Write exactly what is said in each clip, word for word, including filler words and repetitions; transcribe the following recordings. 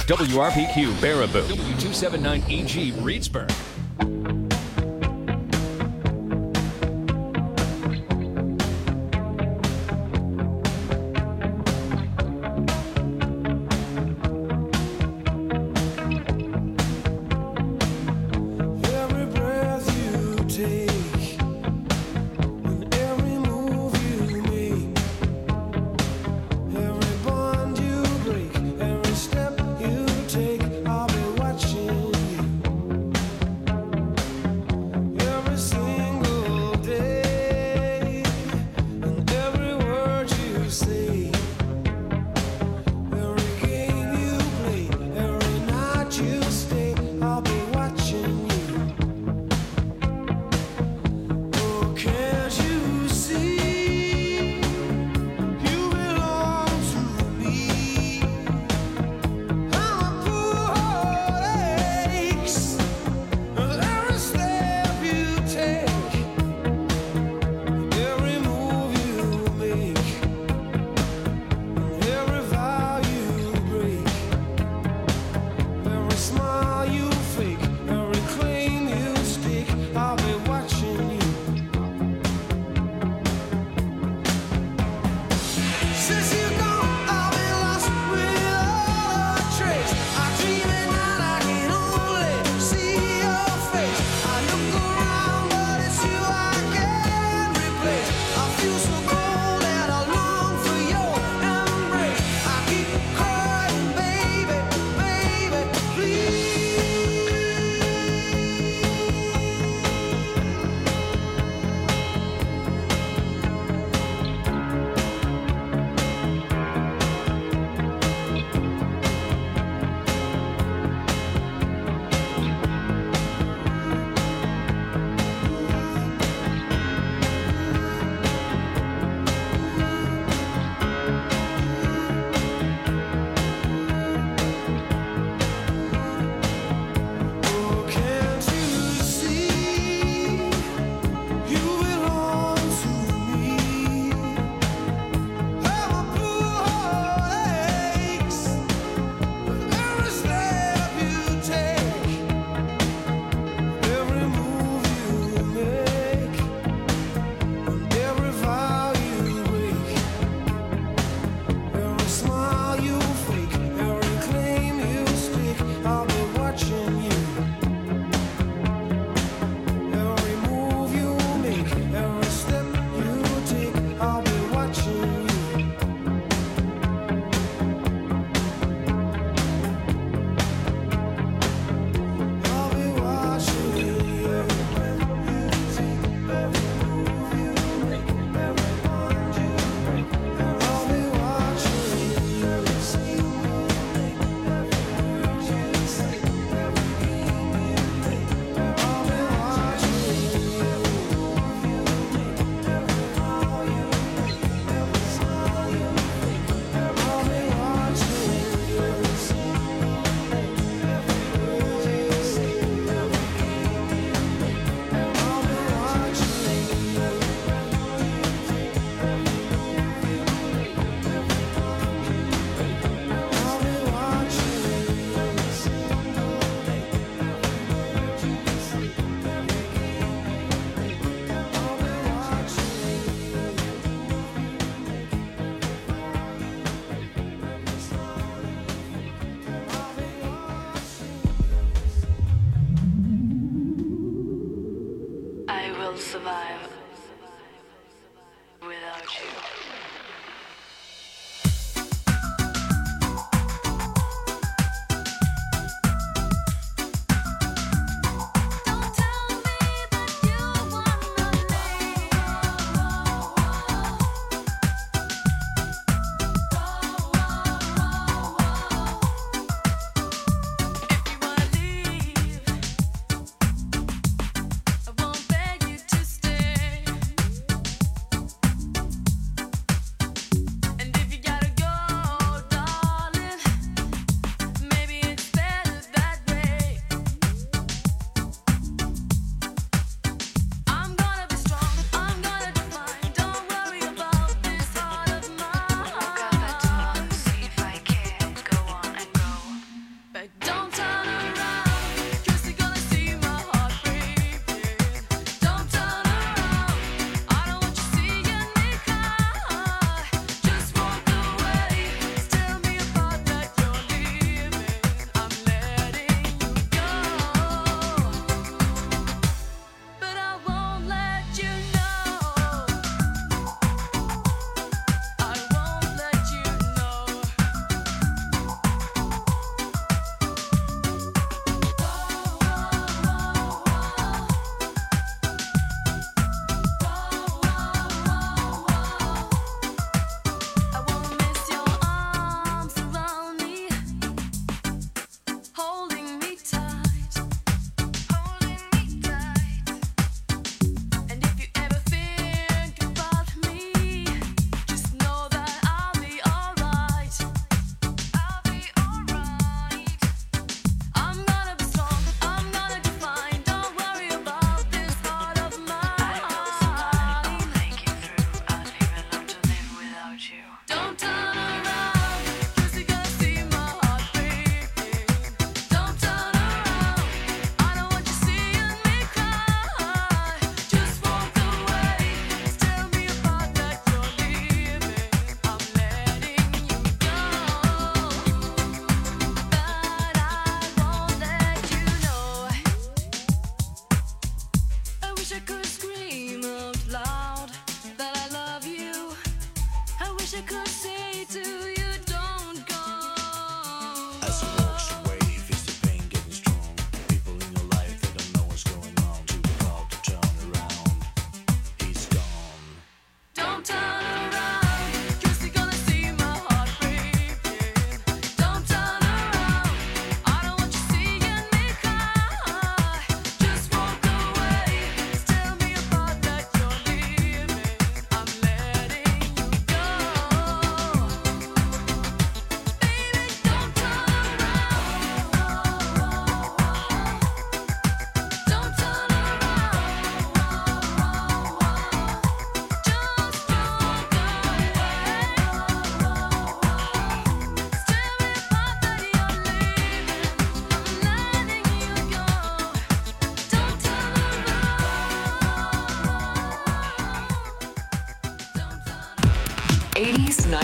W R P Q Baraboo, W two seventy-nine E G Reedsburg. Step you take, I'll be watching you.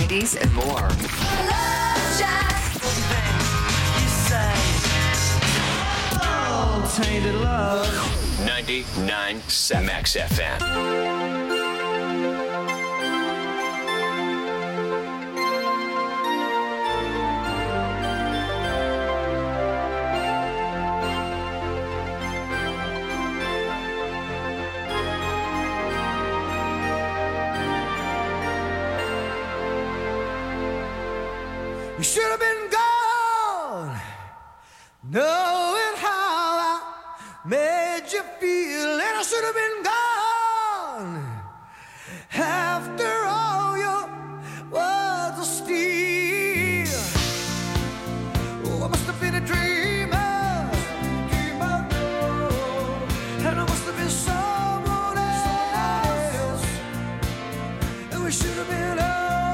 nineties, and more. Love Shack. Oh, tainted love. ninety-nine point seven Max F M. You should have been gone, knowing how I made you feel, and I should have been gone after all your words of steel. Oh, I must have been a dreamer, dreamer, and I must have been someone else, and we should have been over.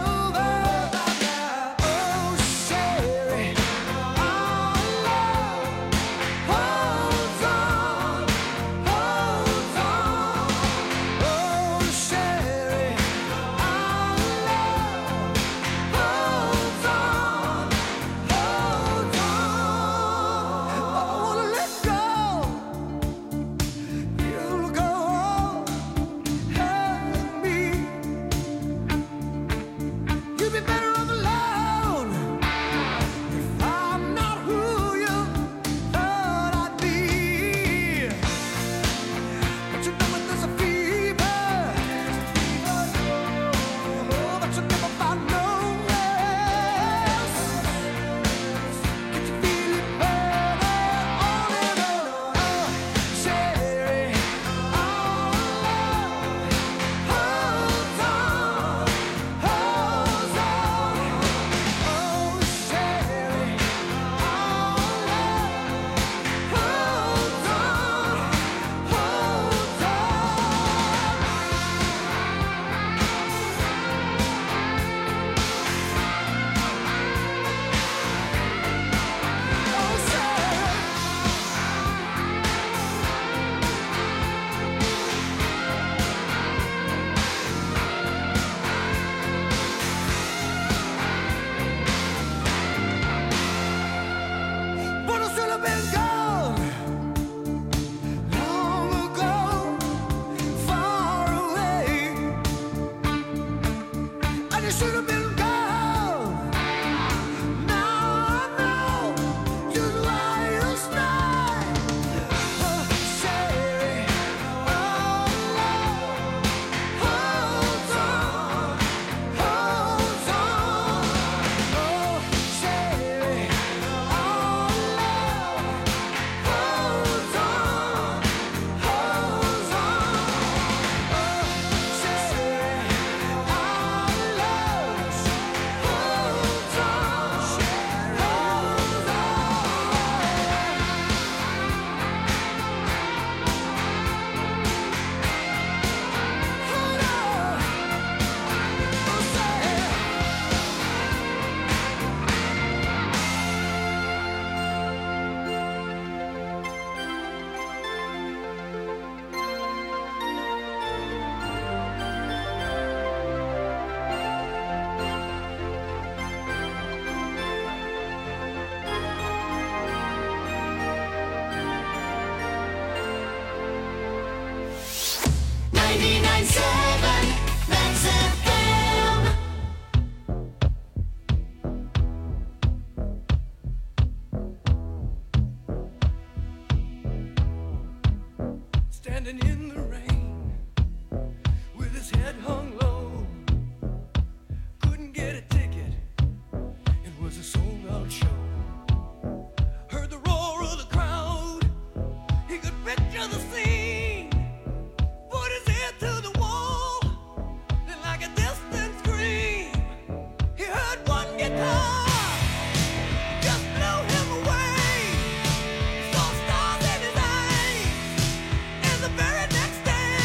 Standing in the rain with his head hung low, couldn't get a ticket, it was a sold-out show. Heard the roar of the crowd, he could picture the scene, put his ear to the wall, and like a distant scream, he heard one guitar just blew him away. Saw stars in his eyes, and the very next day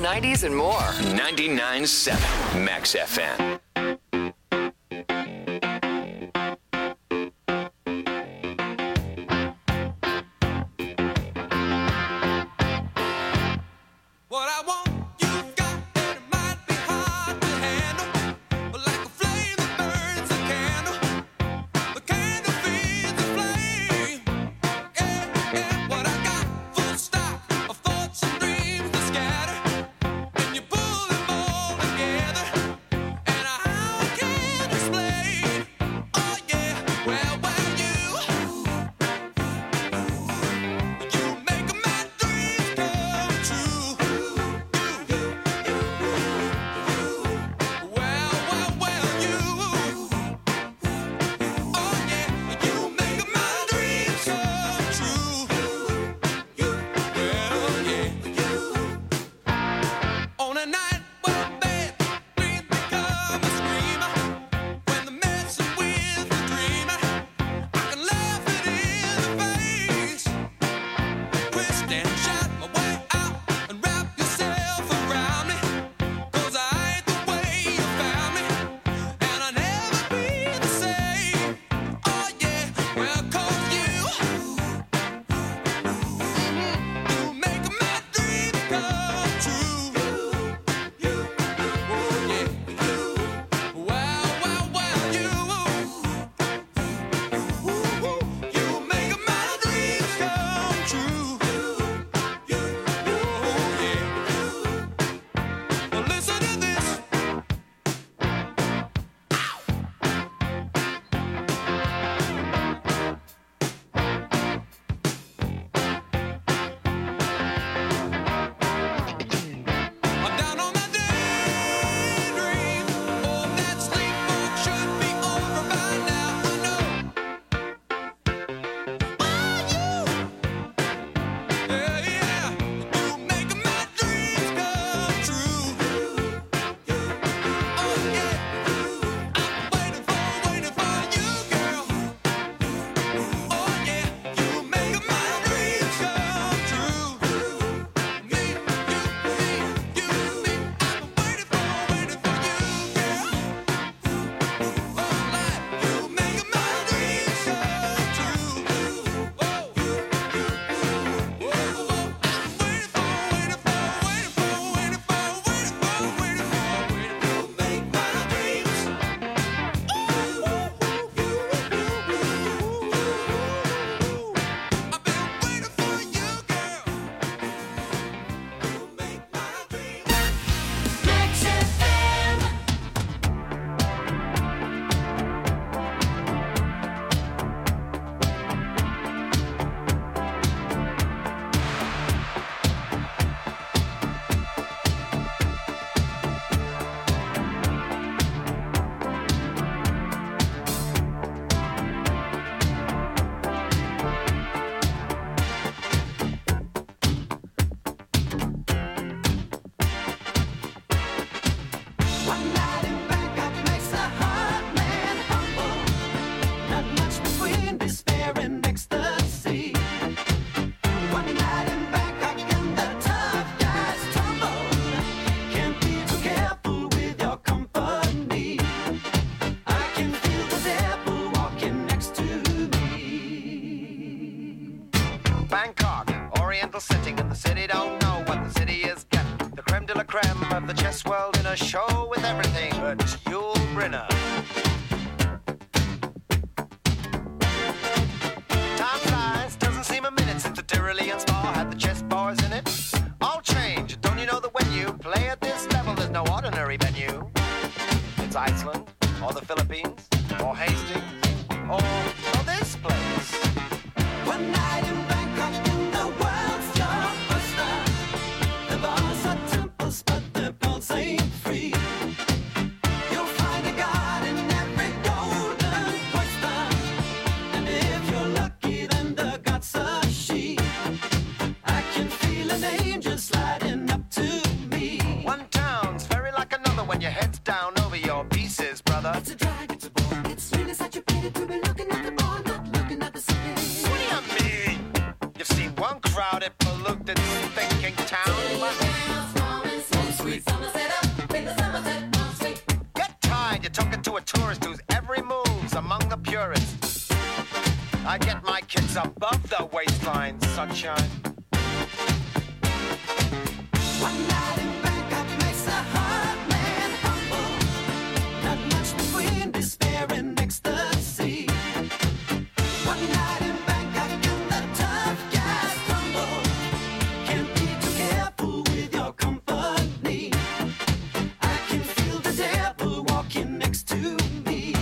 nineties, and more. ninety-nine point seven Max F M. What I want, you've got, and it might be hard to handle. But like a flame that burns a candle, the candle feeds the flame. Yeah, yeah, what I got, full stock of thoughts and dreams that scatter. And you pull them all together, and I can't explain. Oh yeah, well, well, you, you make my dreams come true. Well, well, well, you, oh yeah, you make my dreams come true. Well, yeah. On a night when bad dreams become a screamer, when the messing with the dreamer, I can laugh it in the face. Twist and shout my way out and wrap yourself around me. 'Cause I ain't the way you found me, and I'll never be the same. Oh yeah, well, 'cause you, you make my dreams come true. Oh yeah, well, well, well, you, you make my dreams come true. Oh yeah. Well, listen to this. I'm down on my daydream. Oh, that sleepwalk should be over by now. I know. Oh, you, yeah, yeah, you make my dreams come true. Oh yeah, I'm waiting for, waiting for you, girl. Oh yeah, you make my dreams come true. Me, you, me, you, me, I'm waiting for, waiting for you, girl. Oh, life, you make my dreams come true. Oh, whoa, whoa, I'm waiting for, waiting for, waiting for, waiting for, waiting for, waiting for, waiting for, make my dreams. I've been waiting for you, girl. Make my dreams. Max F M. One night in Bangkok makes the heart man humble. Not much between despair and ecstasy. One night in Bangkok and the tough guys tumble. Can't be too careful with your company. I can feel the devil walking next to me. Bangkok, oriental setting, and the city don't know what the city is getting. The creme de la creme of the chess world in a show with everything but Yul Brynner. Time flies, doesn't seem a minute since the Tyrolean Spa had the chess bars in it. All change, don't you know that when you play at this level, there's no ordinary venue? It's Iceland, or the Philippines, or Hastings, or, or this place. One night in Bangkok in the world's blockbuster. The bars are temples, but the pulse ain't free. You'll find a god in every golden oyster. And if you're lucky, then the god's a she. I can feel an angel sliding up to me. One town's very like another when your head's down over your pieces, brother. It's a drag, it's a It's above the waistline, sunshine. One night in Bangkok makes a hard man humble. Not much between despair and ecstasy. One night in Bangkok and the tough guys crumble. Can't be too careful with your company. I can feel the devil walking next to me.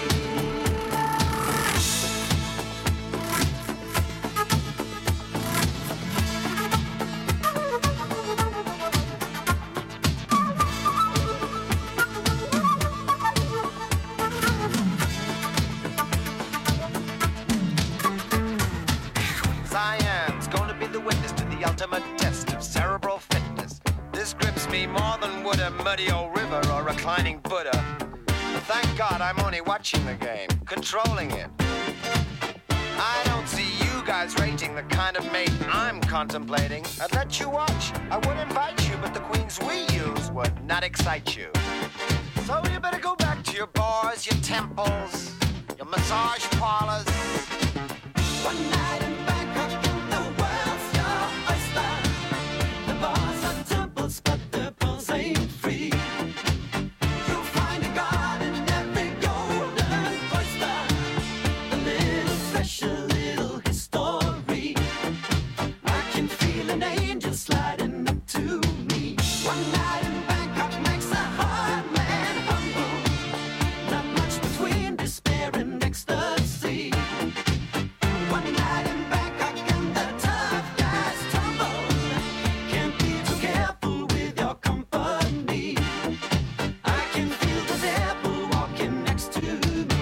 Cyan's gonna be the witness to the ultimate test of cerebral fitness. This grips me more than would a muddy old river or reclining Buddha. But thank God I'm only watching the game, controlling it. I don't see you guys rating the kind of mate I'm contemplating. I'd let you watch, I would invite you, but the queens we use would not excite you. So you better go back to your bars, your temples, your massage parlors. One night in Bangkok and the world's your oyster. The bars are temples, but the pearls ain't free. You'll find a god in every golden oyster. A little fresh, a little history. I can feel an angel sliding up to me. One night in Bangkok makes a hard man humble. Not much between despair and ecstasy. One night in Bangkok and the tough guys tumble. Can't be too careful with your company. I can feel the devil walking next to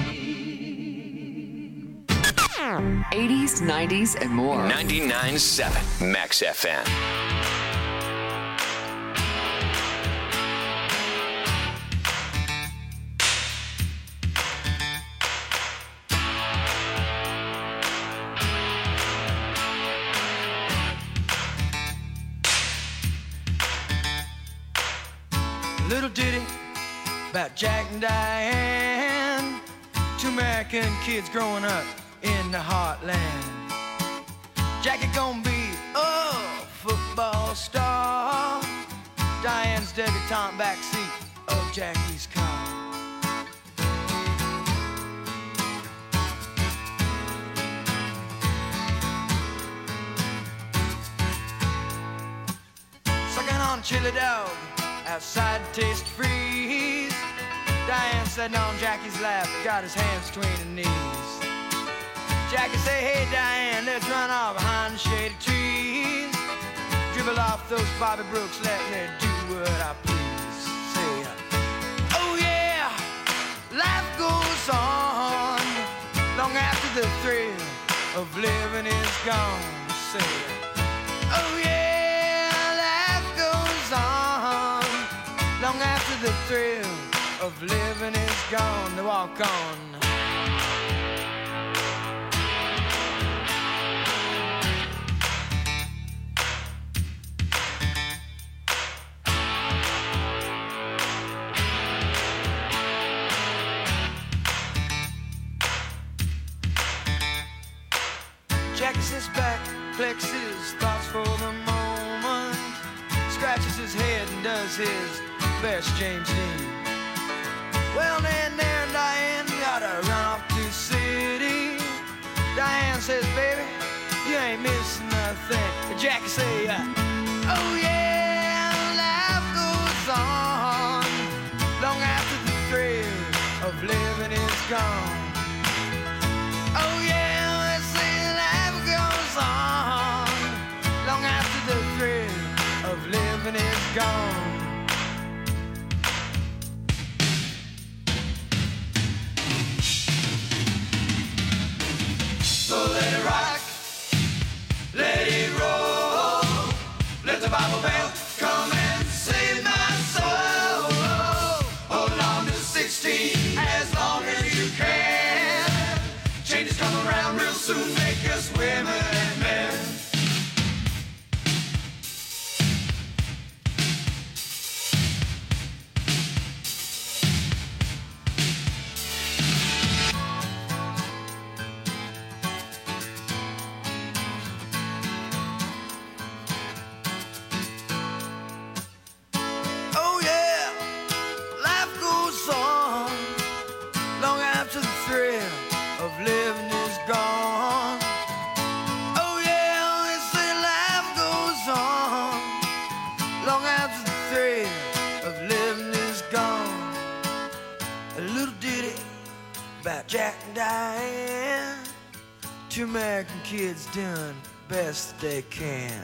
me. eighties, nineties, and more. ninety-nine point seven Max F M. Little ditty about Jack and Diane, two American kids growing up in the heartland. Jackie gonna be a football star. Diane's debutante backseat of Jackie's car. Sucking on chili dog outside taste freeze. Diane sitting on Jackie's lap, got his hands between her knees. Jackie say, hey Diane, let's run off behind the shady trees. Dribble off those Bobby Brooks, let me do what I please. Say, oh yeah, life goes on long after the thrill of living is gone. Say, oh yeah, life goes on long after the thrill of living is gone. To walk on. Jackie sits back, collects his thoughts for the moment, scratches his head and does his best James Dean. Well, then there, Diane, gotta run off to the city. Diane says, baby, you ain't missing nothing. Jackie say, uh, oh yeah, life goes on long after the thrill of living is gone. Oh yeah, they say life goes on long after the thrill of living is gone. So let it rock, let it roll, let the Bible bell come and save my soul. Hold on to sixteen as long as you can. Changes come around real soon, make us women and men. thrill of living is gone. A little ditty about Jack and Diane. Two American kids doing the best they can.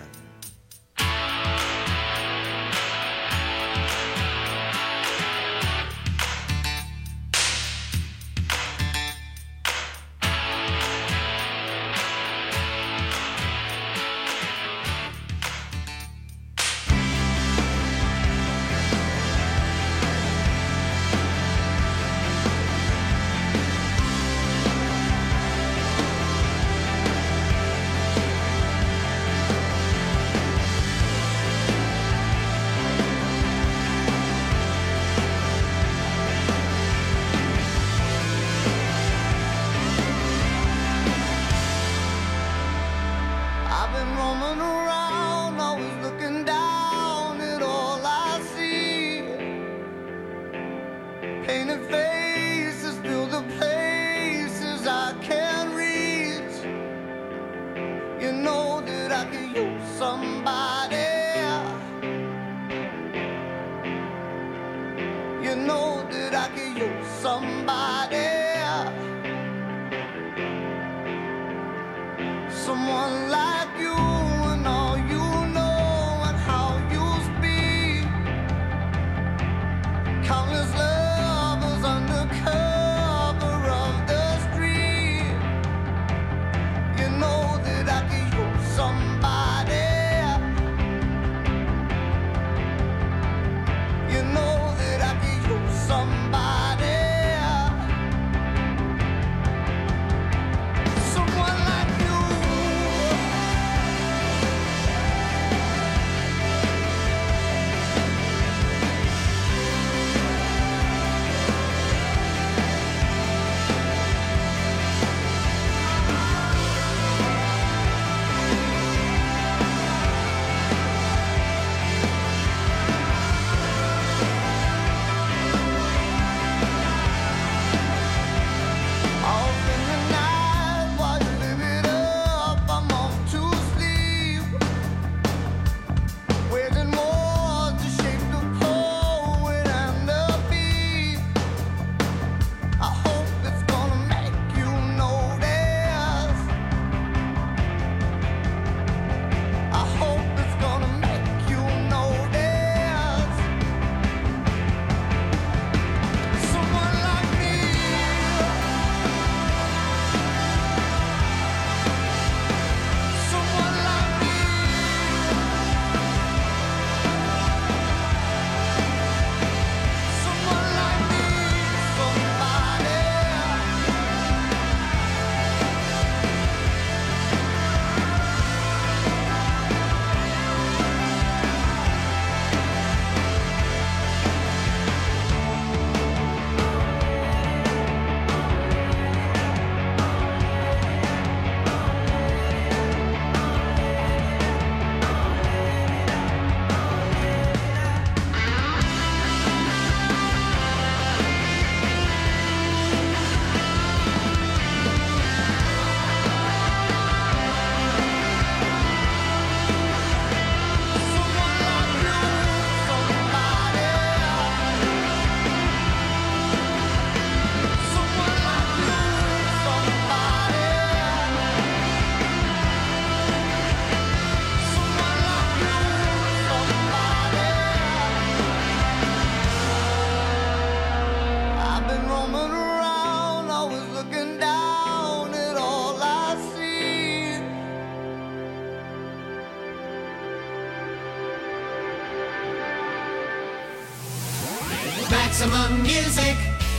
Maximum music,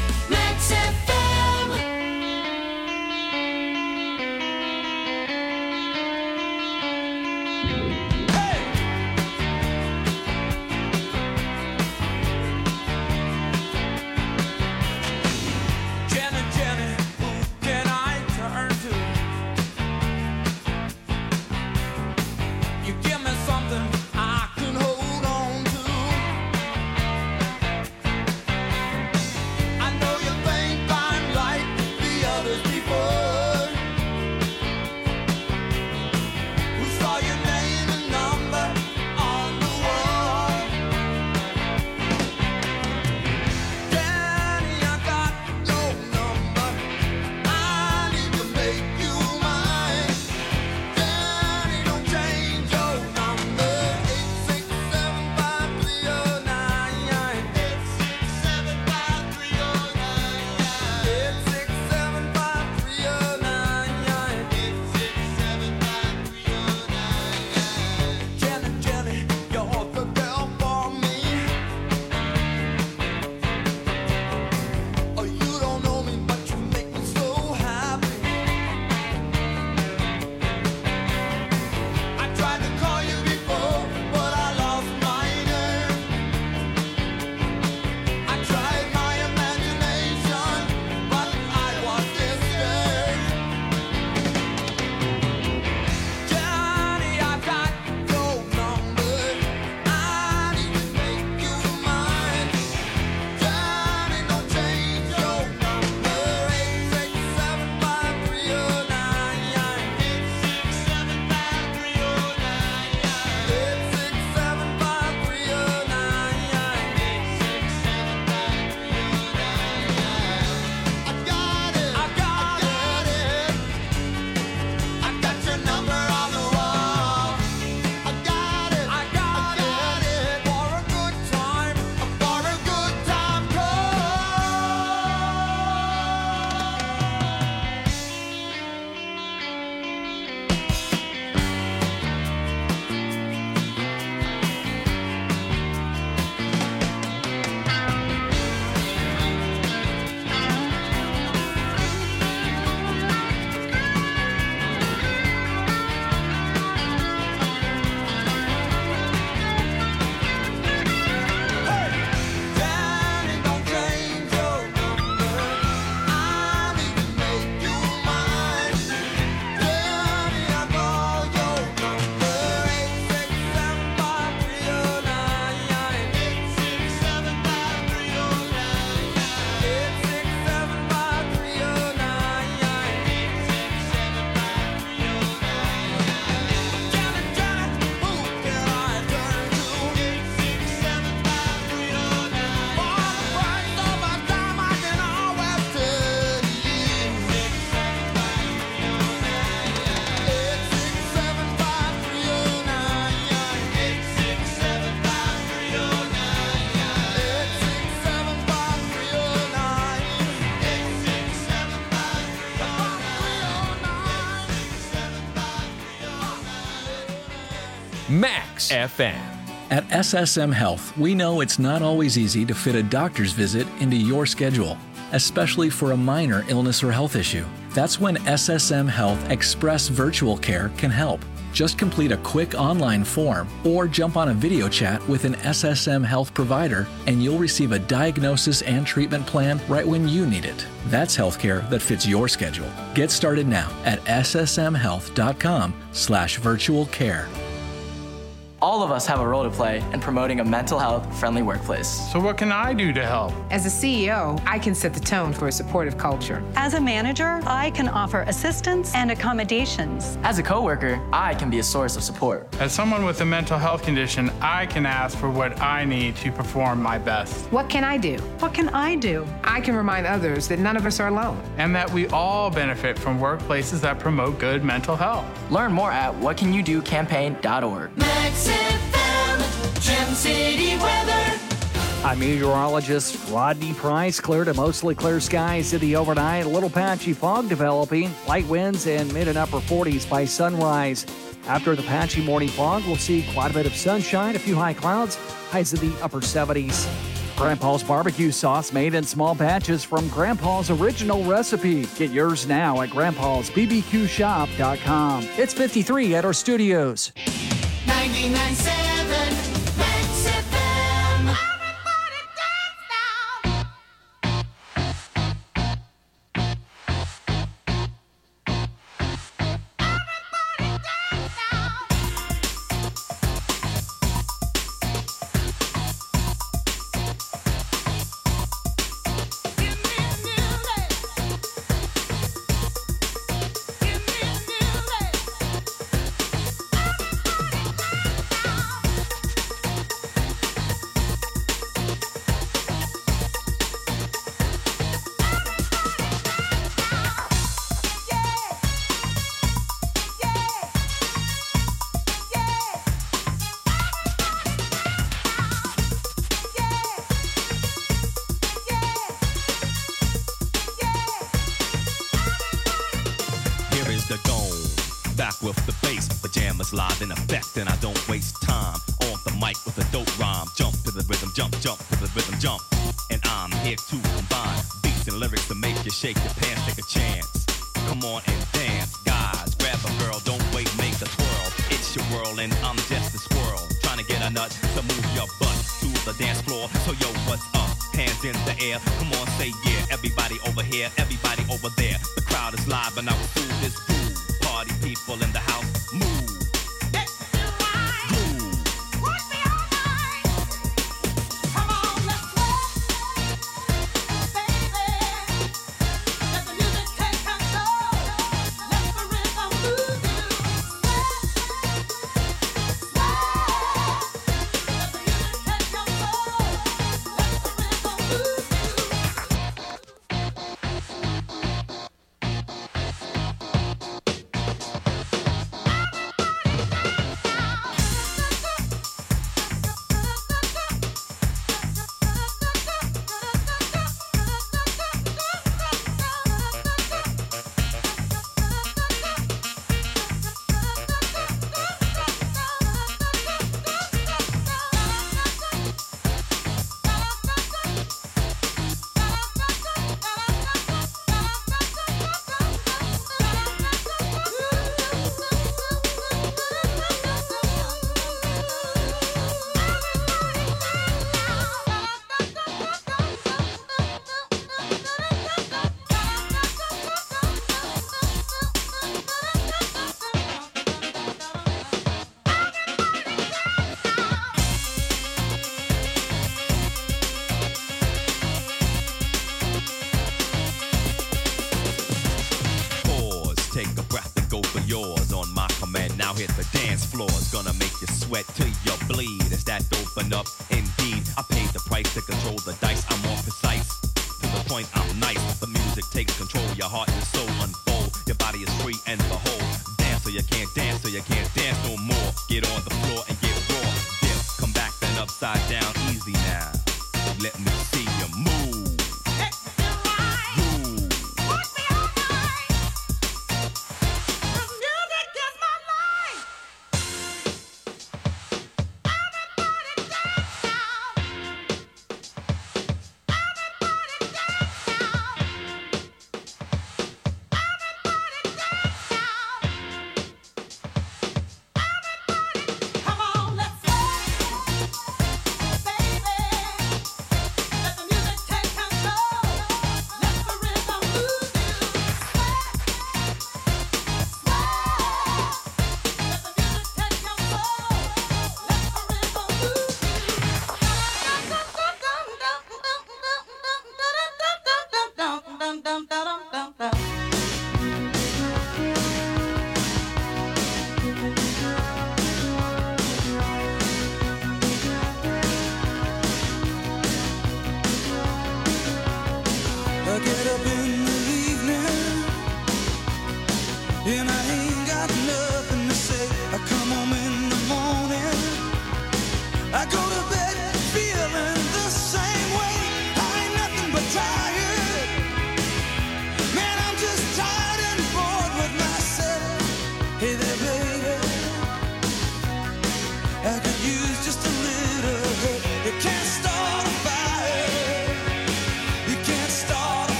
Max F M. Jenny, Jenny, who can I turn to? You give me something I can hold on to. I know you think I F M. At S S M Health, we know it's not always easy to fit a doctor's visit into your schedule, especially for a minor illness or health issue. That's when S S M Health Express Virtual Care can help. Just complete a quick online form or jump on a video chat with an S S M Health provider and you'll receive a diagnosis and treatment plan right when you need it. That's healthcare that fits your schedule. Get started now at ssmhealth.com slash virtual care. All of us have a role to play in promoting a mental health friendly workplace. So what can I do to help? As a C E O, I can set the tone for a supportive culture. As a manager, I can offer assistance and accommodations. As a coworker, I can be a source of support. As someone with a mental health condition, I can ask for what I need to perform my best. What can I do? What can I do? I can remind others that none of us are alone. And that we all benefit from workplaces that promote good mental health. Learn more at what can you do campaign dot org. Max F M, Gem City weather. I'm meteorologist Rodney Price. Clear to mostly clear skies in the overnight. A little patchy fog developing. Light winds in mid and upper forties by sunrise. After the patchy morning fog, we'll see quite a bit of sunshine, a few high clouds, highs in the upper seventies. Grandpa's barbecue sauce made in small batches from Grandpa's original recipe. Get yours now at grandpas b b q shop dot com. It's fifty-three at our studios. ninety-nine point seven Max F M. Everybody dance with the bass, pajamas live in effect, and I don't waste time on the mic with a dope rhyme. Jump to the rhythm, jump, jump to the rhythm, jump. And I'm here to combine beats and lyrics to make you shake your pants, take a chance. Come on and dance, guys, grab a girl, don't wait, make the twirl. It's your world and I'm just a squirrel, trying to get a nut to move your butt to the dance floor. So yo, what's up? Hands in the air, come on, say yeah. Everybody over here, everybody over there. The crowd is live and I will do this groove. Party people in the house, move.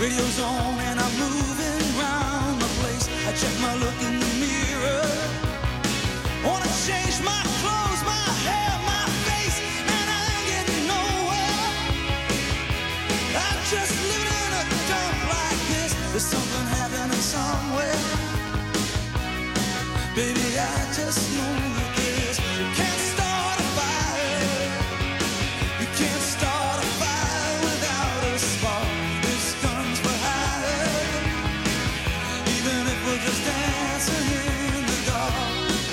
Radio's on and I'm moving around the place. I check my look in the mirror. Wanna change my clothes, my hair, my face, and I ain't getting nowhere. I'm just living in a dump like this. There's something happening somewhere. Baby, I just know that this. You can't start a fire. You can't start a fire without a spark. This gun's for hire. Even if we're just dancing in the dark.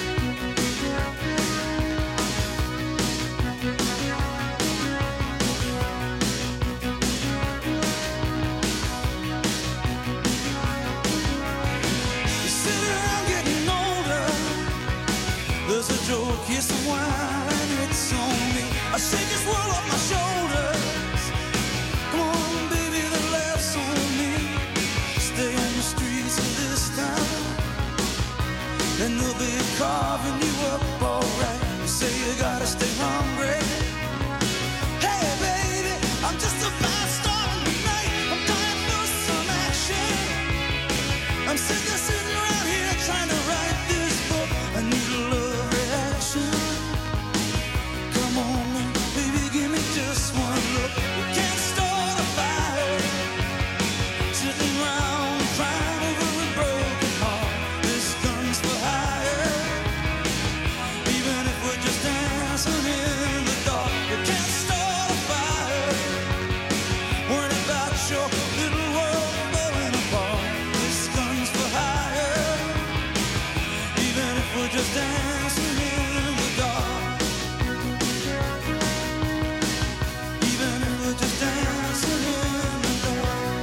You sit around getting older. There's a joke, here's some wine, and it's on me. I shake this world off my shoulders. Come on, baby, the laughs on me. Stay on the streets of this town, and they'll be carving you up alright. You say you gotta stay hungry. Hey, baby, I'm just a fast star in the night. I'm dying for some action. I'm sick of sitting around here trying to write this book. I need a love reaction. Come on, now, baby, give me just one look. You can't start a fire. Sitting around crying over a broken heart. This gun's for hire. Even if we're just dancing in the dark. You can't start a fire. Worrying about your little world falling apart. This gun's for hire. Even if we're just dancing in the dark. Even if we're just dancing in the dark.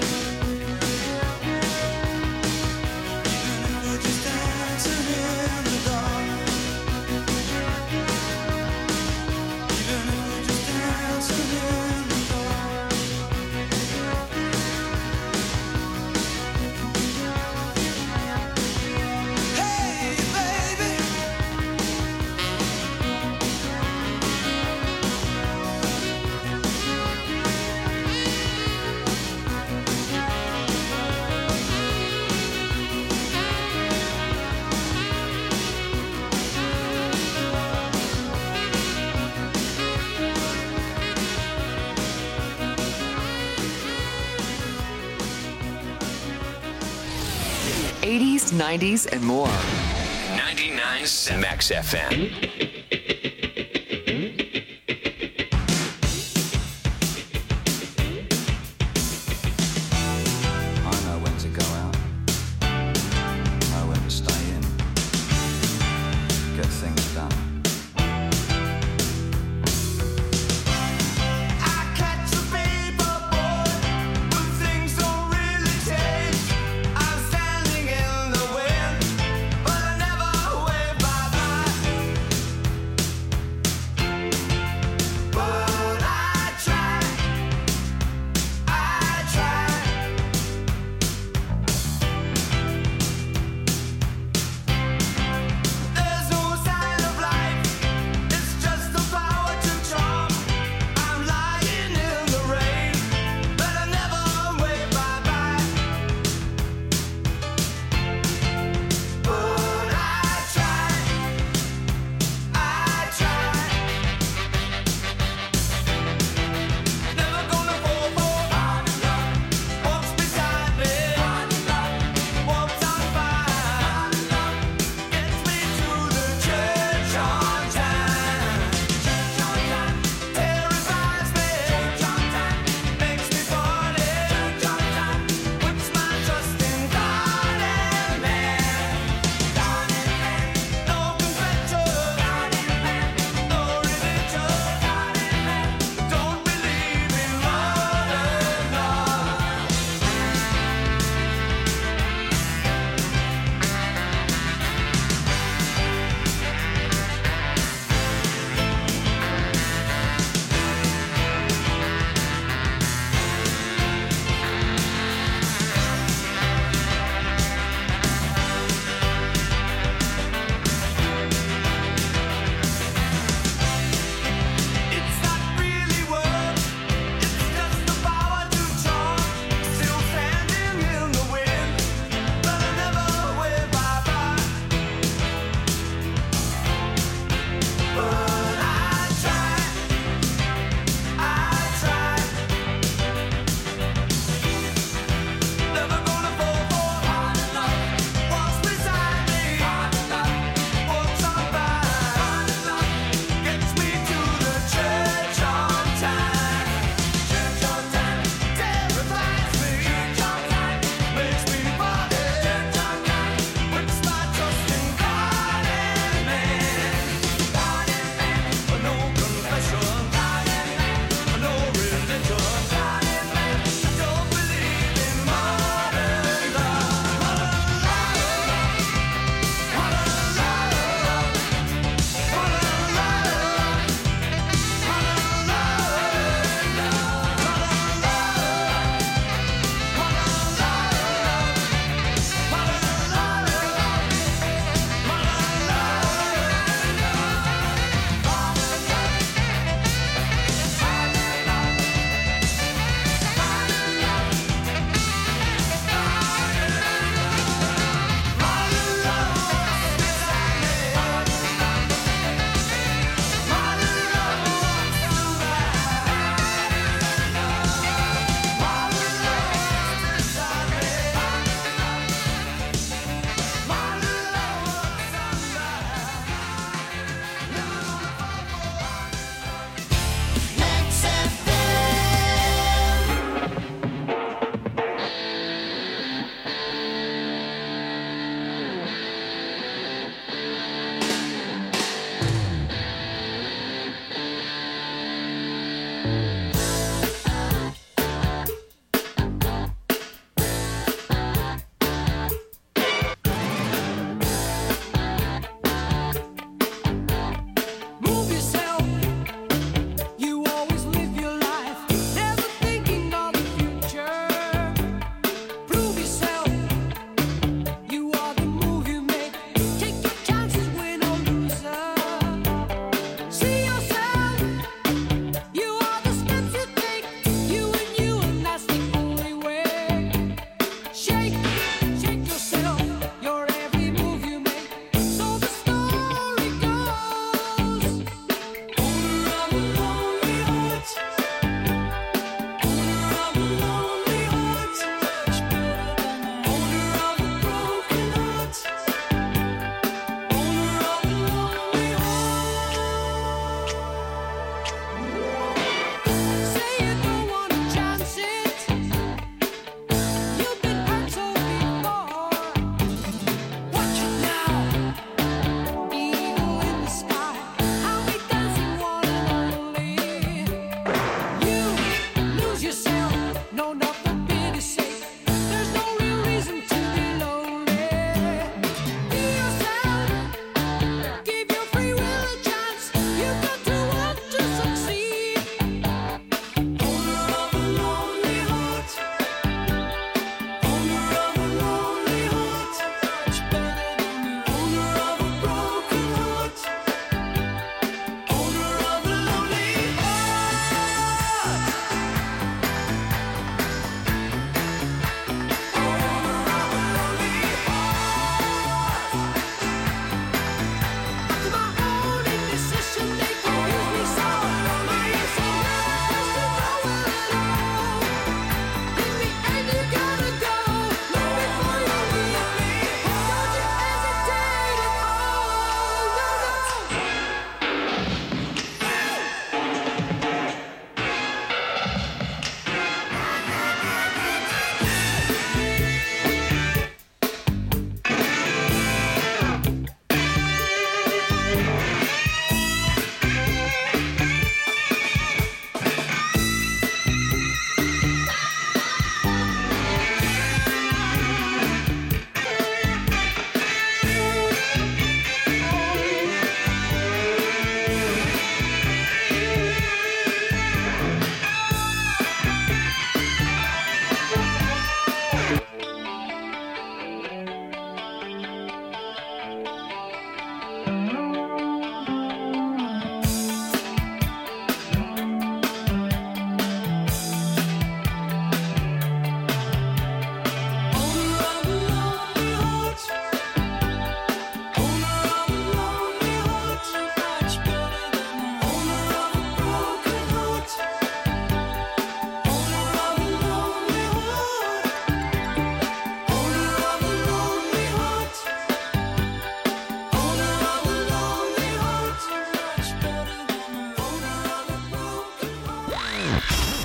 Even if we're just dancing in the dark. Even if we're just dancing in the dark. Hey, baby. eighties, nineties, and more. ninety-nine point seven Max F M. I know when to go out, know when to stay in, get things done. I catch a paper boy, but things don't really change. I'm standing in the wind, but I never wave bye bye.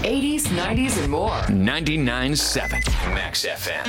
eighties, nineties, and more. ninety-nine point seven Max F M.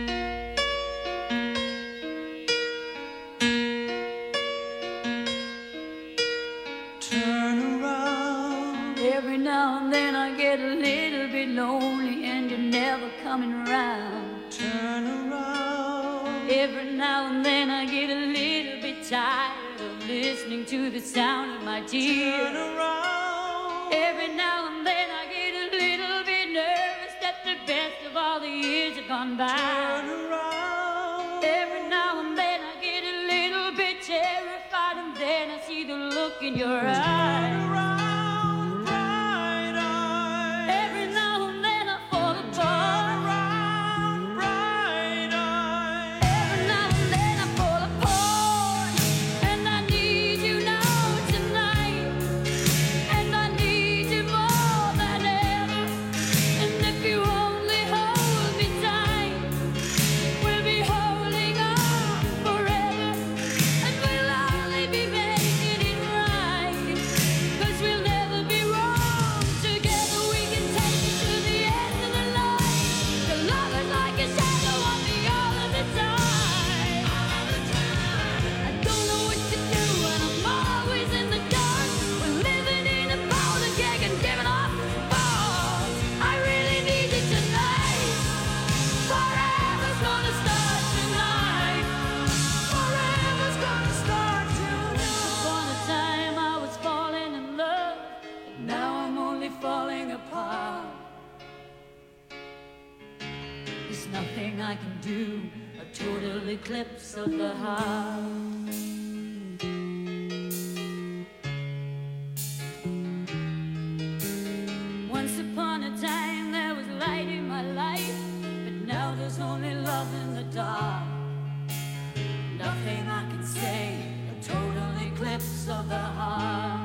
Turn around. Every now and then I get a little bit lonely and you're never coming around. Turn around. Every now and then I get a little bit tired of listening to the sound of my tears. Turn around. Every now and then I get a little bit nervous that the best of all the years have gone by. Turn around. Every now and then I get a little bit terrified and then I see the look in your eyes. Turn around, bright eyes. Every now and then I fall apart. Turn around, bright eyes. Every now and then I fall apart. And I need you now tonight. And I need you more than ever. And if you only hold me tight, we'll be holding on forever. And we'll only be making it right. 'Cause we'll never be wrong. Together we can take it to the end of the line. The love is like a shadow on me all of the time. I don't know what to do and I'm always in the dark. We're living in a powder keg and giving off balls. I really need you tonight. Forever's gonna start tonight. Forever's gonna start tonight. Upon a time I was falling in love, but now I'm only falling apart. There's nothing I can do, a total eclipse of the heart. Once upon a time there was light in my life, but now there's only love in the dark. Nothing I can say, a total eclipse of the heart.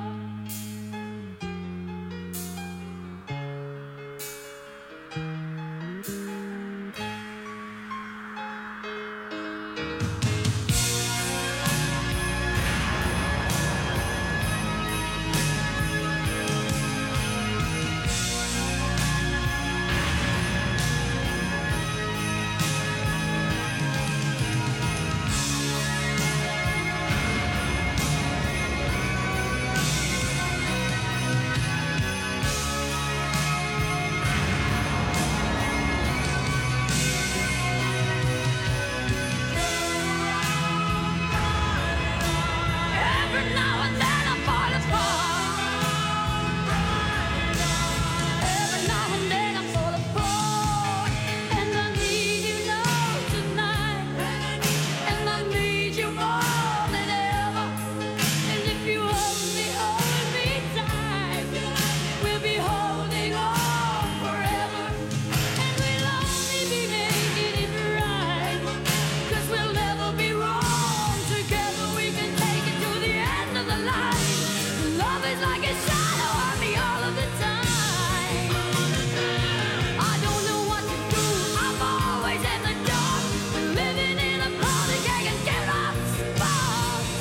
Every now and then I fall apart. Every now and then I fall apart. And I need you now tonight. And I need you more than ever. And if you only hold me tight, we'll be holding on forever. And we'll only be making it right. 'Cause we'll never be wrong. Together we can take it to the end of the line. Love is like a shadow on me all of the time. I don't know what to do, I'm always in the dark. Living in a powder keg and giving off sparks.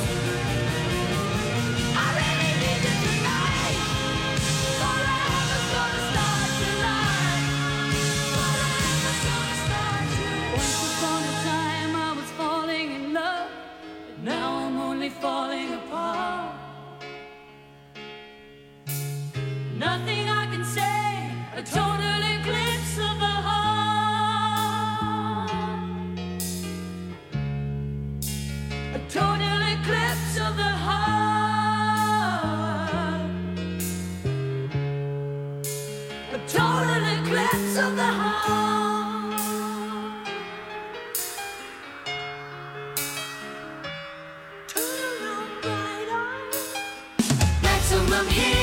I really need you tonight. Forever's gonna start tonight. Forever's gonna start tonight. Once upon a time I was falling in love, but now I'm only falling apart. Nothing I can say, a total eclipse of the heart. A total eclipse of the heart. A total eclipse of the heart. Turn around, bright eyes. Maximum hit.